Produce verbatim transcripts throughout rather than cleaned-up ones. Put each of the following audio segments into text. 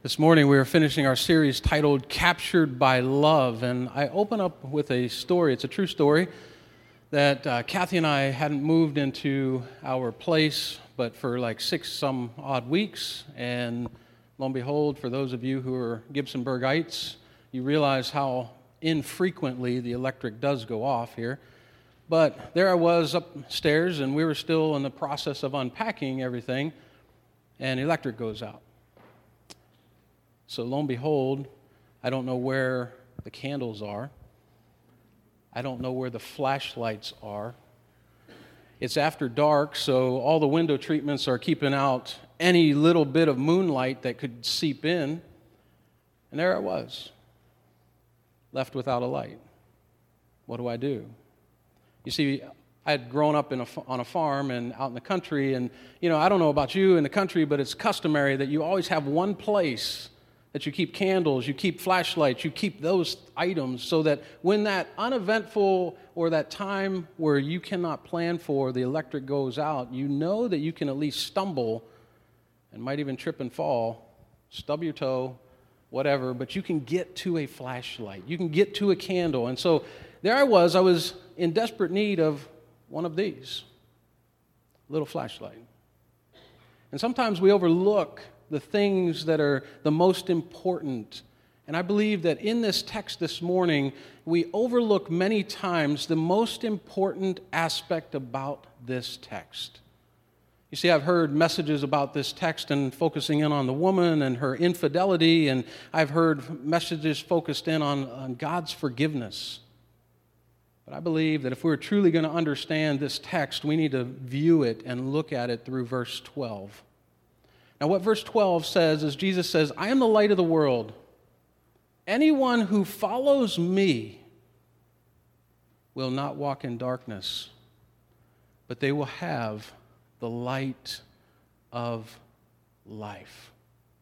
This morning we are finishing our series titled Captured by Love, and I open up with a story. It's a true story that uh, Kathy and I hadn't moved into our place but for like six some odd weeks, and lo and behold, for those of you who are Gibsonburgites, you realize how infrequently the electric does go off here. But there I was upstairs, and we were still in the process of unpacking everything, and electric goes out. So lo and behold, I don't know where the candles are. I don't know where the flashlights are. It's after dark, so all the window treatments are keeping out any little bit of moonlight that could seep in. And there I was, left without a light. What do I do? You see, I had grown up in a, on a farm and out in the country, and, you know, I don't know about you in the country, but it's customary that you always have one place that you keep candles, you keep flashlights, you keep those items so that when that uneventful or that time where you cannot plan for, the electric goes out, you know that you can at least stumble and might even trip and fall, stub your toe, whatever, but you can get to a flashlight. You can get to a candle. And so there I was. I was in desperate need of one of these, little flashlight. And sometimes we overlook the things that are the most important. And I believe that in this text this morning, we overlook many times the most important aspect about this text. You see, I've heard messages about this text and focusing in on the woman and her infidelity, and I've heard messages focused in on, on God's forgiveness. But I believe that if we're truly going to understand this text, we need to view it and look at it through verse twelve. Now, what verse twelve says is Jesus says, I am the light of the world. Anyone who follows me will not walk in darkness, but they will have the light of life.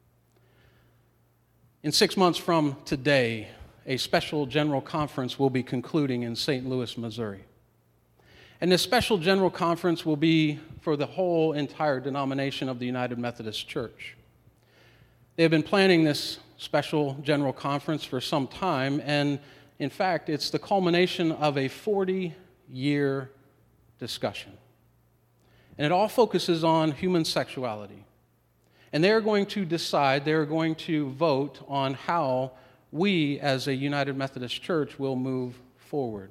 In six months from today, a special general conference will be concluding in Saint Louis, Missouri. And this special general conference will be for the whole entire denomination of the United Methodist Church. They have been planning this special general conference for some time, and in fact, it's the culmination of a forty-year discussion. And it all focuses on human sexuality. And they're going to decide, they're going to vote on how we as a United Methodist Church will move forward.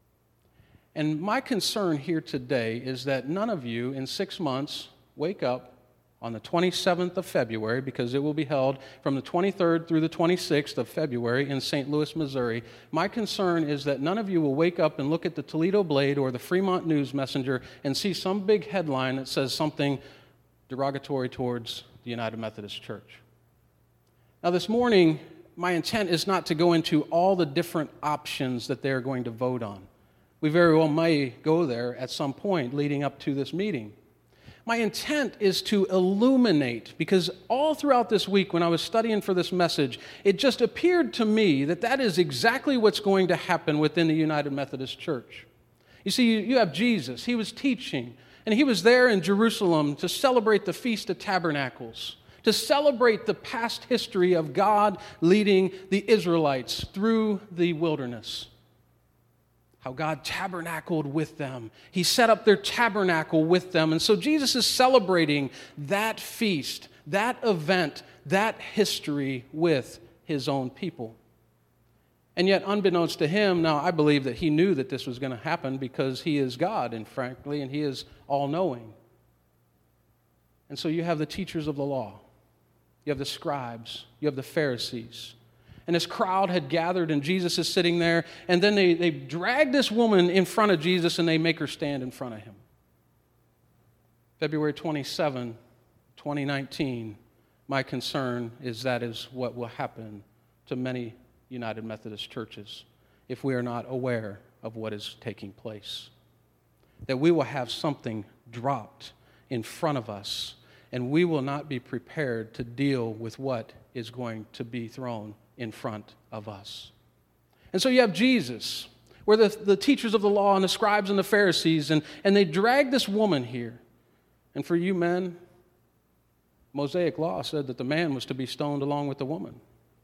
And my concern here today is that none of you in six months wake up on the twenty-seventh of February, because it will be held from the twenty-third through the twenty-sixth of February in Saint Louis, Missouri. My concern is that none of you will wake up and look at the Toledo Blade or the Fremont News Messenger and see some big headline that says something derogatory towards the United Methodist Church. Now this morning, my intent is not to go into all the different options that they're going to vote on. We very well may go there at some point leading up to this meeting. My intent is to illuminate, because all throughout this week when I was studying for this message, it just appeared to me that that is exactly what's going to happen within the United Methodist Church. You see, you have Jesus. He was teaching, and he was there in Jerusalem to celebrate the Feast of Tabernacles, to celebrate the past history of God leading the Israelites through the wilderness. How God tabernacled with them. He set up their tabernacle with them. And so Jesus is celebrating that feast, that event, that history with his own people. And yet, unbeknownst to him, now I believe that he knew that this was going to happen because he is God, and frankly, and he is all-knowing. And so you have the teachers of the law. You have the scribes. You have the Pharisees. And this crowd had gathered, and Jesus is sitting there, and then they, they drag this woman in front of Jesus, and they make her stand in front of him. February twenty-seventh, twenty nineteen, my concern is that is what will happen to many United Methodist churches if we are not aware of what is taking place. That we will have something dropped in front of us, and we will not be prepared to deal with what is going to be thrown in front of us. And so you have Jesus, where the, the teachers of the law and the scribes and the Pharisees, and, and they drag this woman here. And for you men, Mosaic law said that the man was to be stoned along with the woman.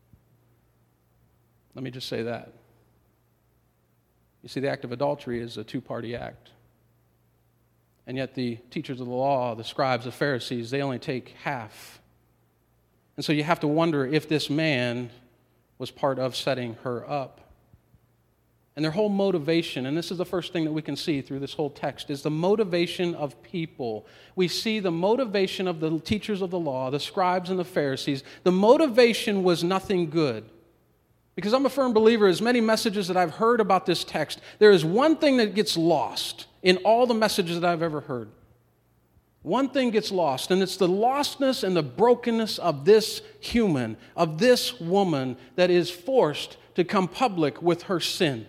Let me just say that. You see, the act of adultery is a two-party act. And yet the teachers of the law, the scribes, the Pharisees, they only take half. And so you have to wonder if this man was part of setting her up. And their whole motivation, and this is the first thing that we can see through this whole text, is the motivation of people. We see the motivation of the teachers of the law, the scribes and the Pharisees. The motivation was nothing good. Because I'm a firm believer, as many messages that I've heard about this text, there is one thing that gets lost in all the messages that I've ever heard. One thing gets lost, and it's the lostness and the brokenness of this human, of this woman that is forced to come public with her sin.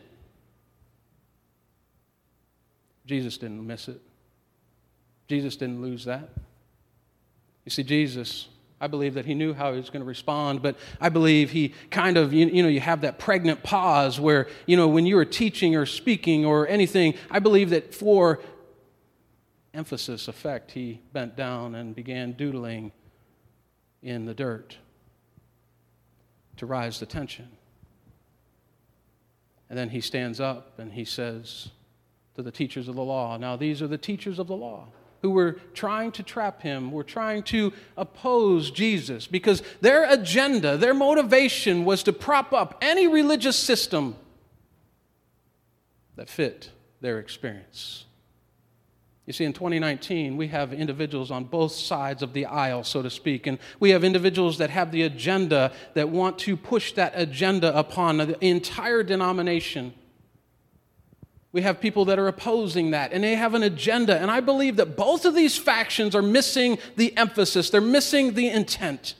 Jesus didn't miss it. Jesus didn't lose that. You see, Jesus, I believe that he knew how he was going to respond, but I believe he kind of, you, you know, you have that pregnant pause where, you know, when you are teaching or speaking or anything, I believe that for emphasis effect, he bent down and began doodling in the dirt to rise the tension. And then he stands up and he says to the teachers of the law, now these are the teachers of the law who were trying to trap him, were trying to oppose Jesus, because their agenda, their motivation was to prop up any religious system that fit their experience. You see, in twenty nineteen, we have individuals on both sides of the aisle, so to speak, and we have individuals that have the agenda that want to push that agenda upon the entire denomination. We have people that are opposing that, and they have an agenda, and I believe that both of these factions are missing the emphasis. They're missing the intent.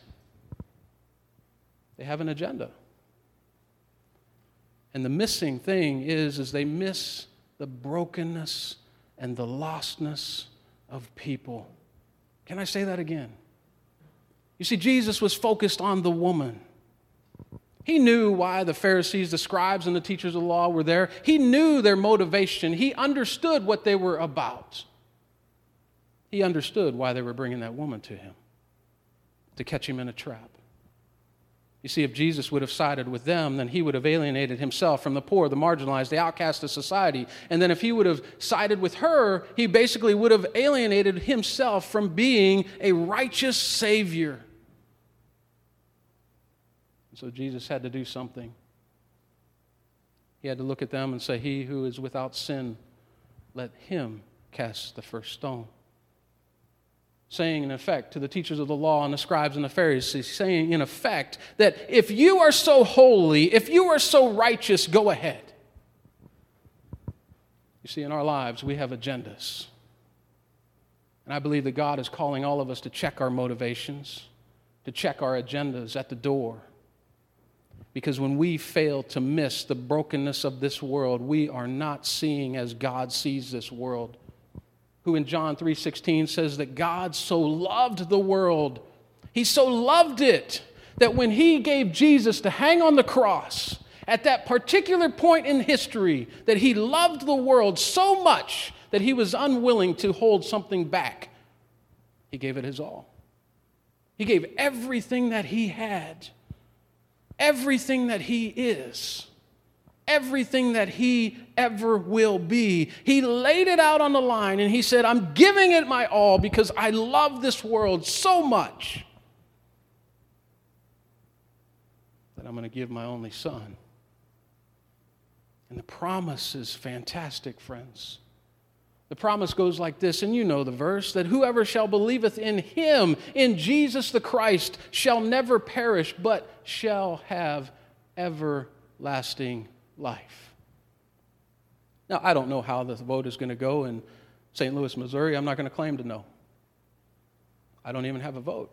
They have an agenda. And the missing thing is, is they miss the brokenness and the lostness of people. Can I say that again? You see, Jesus was focused on the woman. He knew why the Pharisees, the scribes, and the teachers of the law were there. He knew their motivation. He understood what they were about. He understood why they were bringing that woman to him, to catch him in a trap. You see, if Jesus would have sided with them, then he would have alienated himself from the poor, the marginalized, the outcast of society. And then if he would have sided with her, he basically would have alienated himself from being a righteous Savior. So Jesus had to do something. He had to look at them and say, he who is without sin, let him cast the first stone. Saying, in effect, to the teachers of the law and the scribes and the Pharisees, saying, in effect, that if you are so holy, if you are so righteous, go ahead. You see, in our lives, we have agendas. And I believe that God is calling all of us to check our motivations, to check our agendas at the door. Because when we fail to miss the brokenness of this world, we are not seeing as God sees this world. Who in John three sixteen says that God so loved the world. He so loved it that when he gave Jesus to hang on the cross, at that particular point in history, that he loved the world so much that he was unwilling to hold something back. He gave it his all. He gave everything that he had. Everything that he is, everything that he ever will be. He laid it out on the line and he said, I'm giving it my all because I love this world so much that I'm going to give my only son. And the promise is fantastic, friends. The promise goes like this, and you know the verse, that whoever shall believeth in him, in Jesus the Christ, shall never perish, but shall have everlasting life. Now, I don't know how the vote is going to go in Saint Louis, Missouri. I'm not going to claim to know. I don't even have a vote.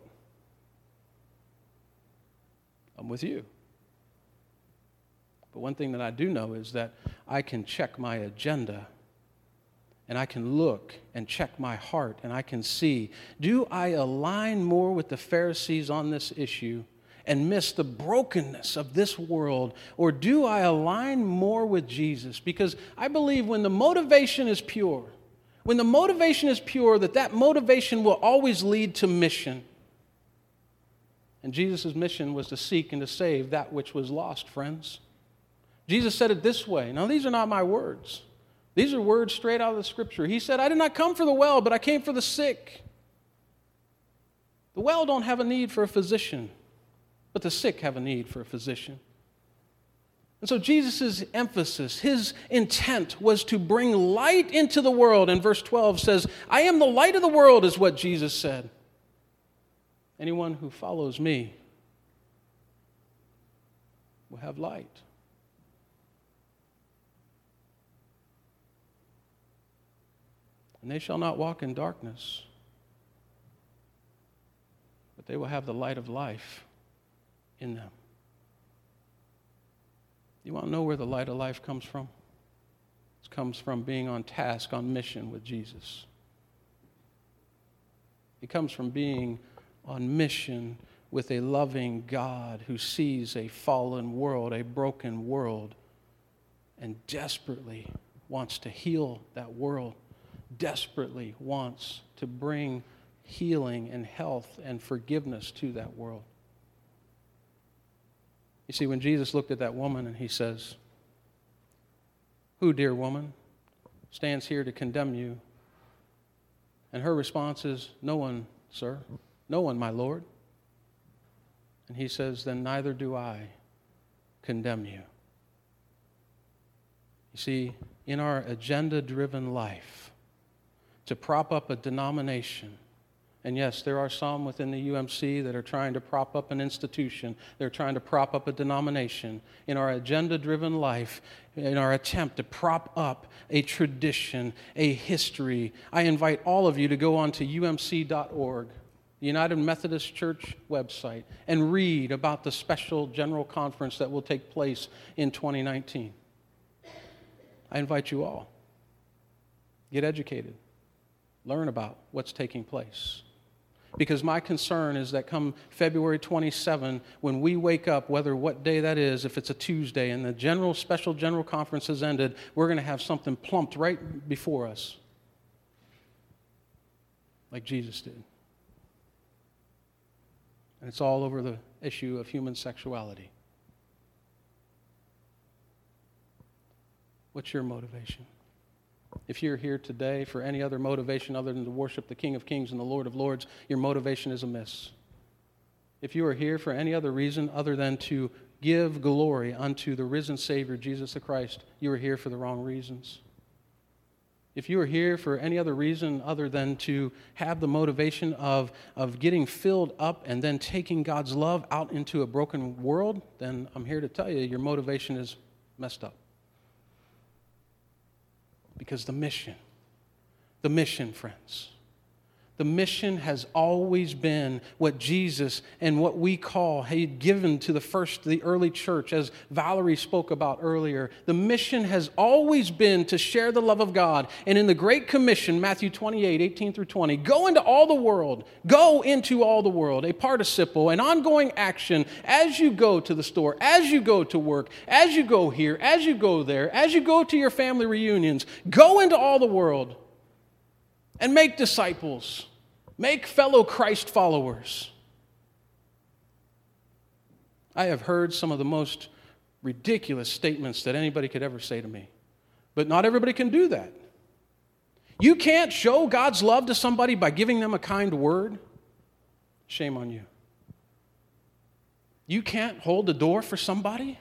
I'm with you. But one thing that I do know is that I can check my agenda. And I can look and check my heart, and I can see, do I align more with the Pharisees on this issue and miss the brokenness of this world, or do I align more with Jesus? Because I believe when the motivation is pure, when the motivation is pure, that that motivation will always lead to mission. And Jesus' mission was to seek and to save that which was lost, friends. Jesus said it this way. Now, these are not my words. These are words straight out of the Scripture. He said, I did not come for the well, but I came for the sick. The well don't have a need for a physician, but the sick have a need for a physician. And so Jesus' emphasis, his intent was to bring light into the world. And verse twelve says, I am the light of the world, is what Jesus said. Anyone who follows me will have light. And they shall not walk in darkness, but they will have the light of life in them. You want to know where the light of life comes from? It comes from being on task, on mission with Jesus. It comes from being on mission with a loving God who sees a fallen world, a broken world, and desperately wants to heal that world, desperately wants to bring healing and health and forgiveness to that world. You see, when Jesus looked at that woman and he says, who, dear woman, stands here to condemn you? And her response is, no one, sir. No one, my Lord. And he says, then neither do I condemn you. You see, in our agenda-driven life, to prop up a denomination, and yes, there are some within the U M C that are trying to prop up an institution. They're trying to prop up a denomination. In our agenda-driven life, in our attempt to prop up a tradition, a history, I invite all of you to go on to U M C dot org, the United Methodist Church website, and read about the special general conference that will take place in twenty nineteen. I invite you all. Get educated. Learn about what's taking place. Because my concern is that come February twenty-seventh, when we wake up, whether what day that is, if it's a Tuesday, and the general special general conference has ended, we're going to have something plumped right before us, like Jesus did. And it's all over the issue of human sexuality. What's your motivation? If you're here today for any other motivation other than to worship the King of Kings and the Lord of Lords, your motivation is amiss. If you are here for any other reason other than to give glory unto the risen Savior, Jesus the Christ, you are here for the wrong reasons. If you are here for any other reason other than to have the motivation of, of getting filled up and then taking God's love out into a broken world, then I'm here to tell you your motivation is messed up. Because the mission, the mission, friends, the mission has always been what Jesus and what we call had given to the first, the early church, as Valerie spoke about earlier. The mission has always been to share the love of God. And in the Great Commission, Matthew twenty-eight, eighteen through twenty, go into all the world, go into all the world, a participle, an ongoing action as you go to the store, as you go to work, as you go here, as you go there, as you go to your family reunions, go into all the world. And make disciples. Make fellow Christ followers. I have heard some of the most ridiculous statements that anybody could ever say to me. But not everybody can do that. You can't show God's love to somebody by giving them a kind word. Shame on you. You can't hold the door for somebody.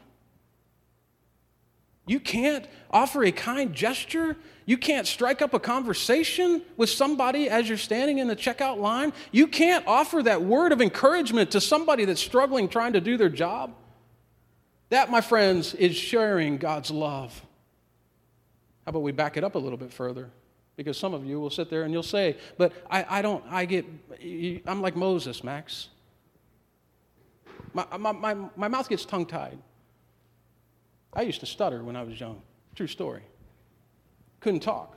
You can't offer a kind gesture. You can't strike up a conversation with somebody as you're standing in the checkout line. You can't offer that word of encouragement to somebody that's struggling trying to do their job. That, my friends, is sharing God's love. How about we back it up a little bit further? Because some of you will sit there and you'll say, but I, I don't, I get, I'm like Moses, Max. My, my, my, my mouth gets tongue-tied. I used to stutter when I was young. True story. Couldn't talk.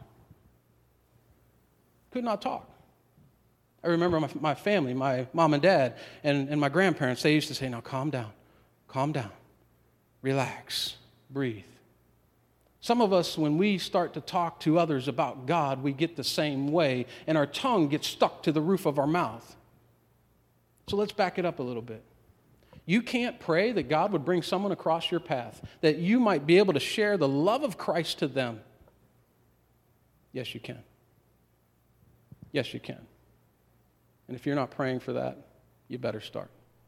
Could not talk. I remember my, my family, my mom and dad, and, and my grandparents, they used to say, now calm down, calm down, relax, breathe. Some of us, when we start to talk to others about God, we get the same way, and our tongue gets stuck to the roof of our mouth. So let's back it up a little bit. You can't pray that God would bring someone across your path, that you might be able to share the love of Christ to them. Yes, you can. Yes, you can. And if you're not praying for that, you better start.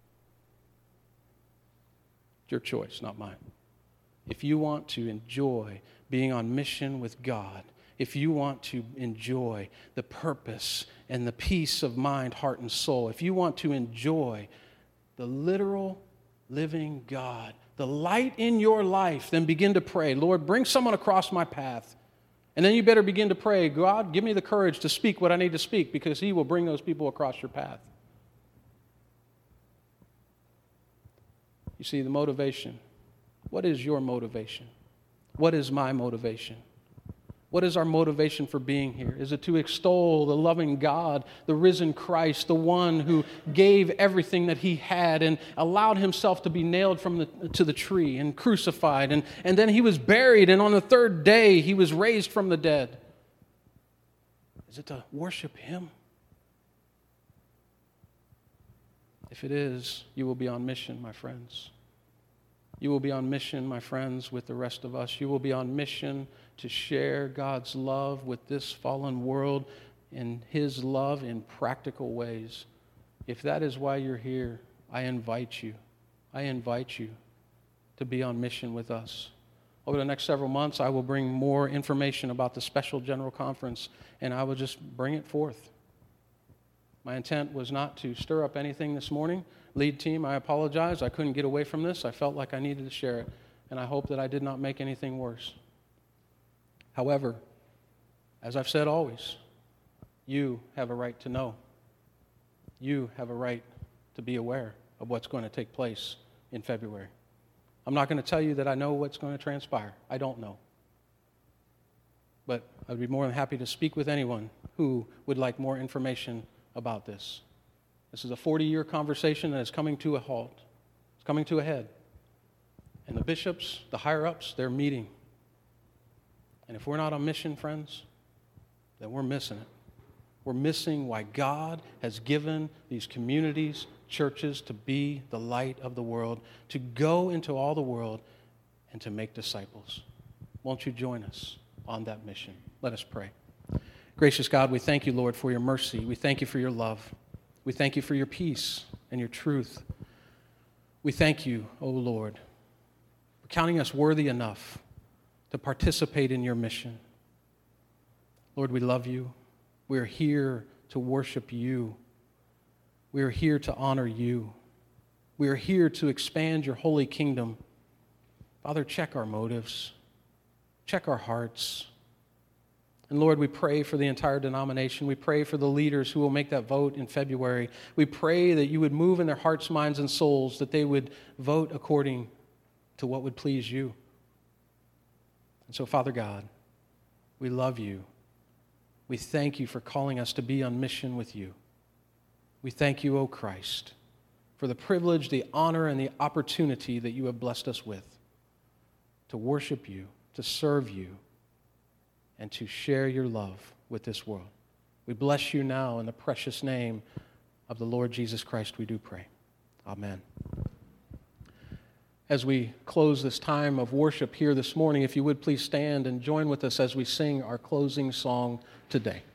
It's your choice, not mine. If you want to enjoy being on mission with God, if you want to enjoy the purpose and the peace of mind, heart, and soul, if you want to enjoy the literal living God, the light in your life, then begin to pray, Lord, bring someone across my path. And then you better begin to pray, God, give me the courage to speak what I need to speak, because He will bring those people across your path. You see, the motivation. What is your motivation? What is my motivation? What is our motivation for being here? Is it to extol the loving God, the risen Christ, the one who gave everything that He had and allowed Himself to be nailed from the, to the tree and crucified, and, and then He was buried, and on the third day He was raised from the dead? Is it to worship Him? If it is, you will be on mission, my friends. You will be on mission, my friends, with the rest of us. You will be on mission to share God's love with this fallen world, and His love in practical ways. If that is why you're here, I invite you. I invite you to be on mission with us. Over the next several months, I will bring more information about the special general conference, and I will just bring it forth. My intent was not to stir up anything this morning. Lead team, I apologize. I couldn't get away from this. I felt like I needed to share it, and I hope that I did not make anything worse. However, as I've said always, you have a right to know. You have a right to be aware of what's going to take place in February. I'm not going to tell you that I know what's going to transpire. I don't know. But I'd be more than happy to speak with anyone who would like more information about this. This is a forty-year conversation that is coming to a halt. It's coming to a head. And the bishops, the higher-ups, they're meeting. And if we're not on mission, friends, then we're missing it. We're missing why God has given these communities, churches, to be the light of the world, to go into all the world and to make disciples. Won't you join us on that mission? Let us pray. Gracious God, we thank you, Lord, for your mercy. We thank you for your love. We thank you for your peace and your truth. We thank you, O Lord, for counting us worthy enough to participate in your mission. Lord, we love you. We are here to worship you. We are here to honor you. We are here to expand your holy kingdom. Father, check our motives. Check our hearts. And Lord, we pray for the entire denomination. We pray for the leaders who will make that vote in February. We pray that you would move in their hearts, minds, and souls, that they would vote according to what would please you. And so, Father God, we love you. We thank you for calling us to be on mission with you. We thank you, O Christ, for the privilege, the honor, and the opportunity that you have blessed us with to worship you, to serve you, and to share your love with this world. We bless you now in the precious name of the Lord Jesus Christ, we do pray. Amen. As we close this time of worship here this morning, if you would please stand and join with us as we sing our closing song today.